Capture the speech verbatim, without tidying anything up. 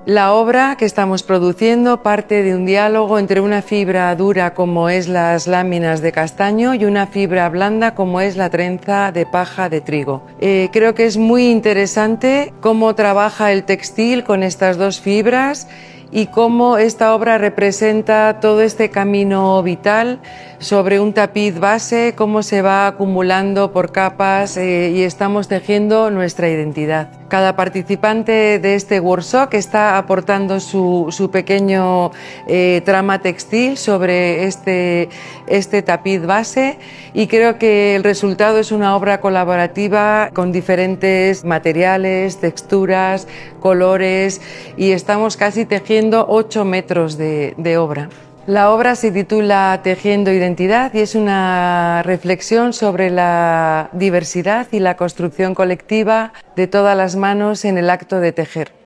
La obra que estamos produciendo parte de un diálogo entre una fibra dura como es las láminas de castaño y una fibra blanda como es la trenza de paja de trigo. Eh, creo que es muy interesante cómo trabaja el textil con estas dos fibras y cómo esta obra representa todo este camino vital sobre un tapiz base, cómo se va acumulando por capas eh, y estamos tejiendo nuestra identidad. Cada participante de este workshop está aportando su, su pequeño eh, trama textil sobre este, este tapiz base y creo que el resultado es una obra colaborativa con diferentes materiales, texturas, colores y estamos casi tejiendo ocho metros de, de obra. La obra se titula Tejiendo Identidad y es una reflexión sobre la diversidad y la construcción colectiva de todas las manos en el acto de tejer.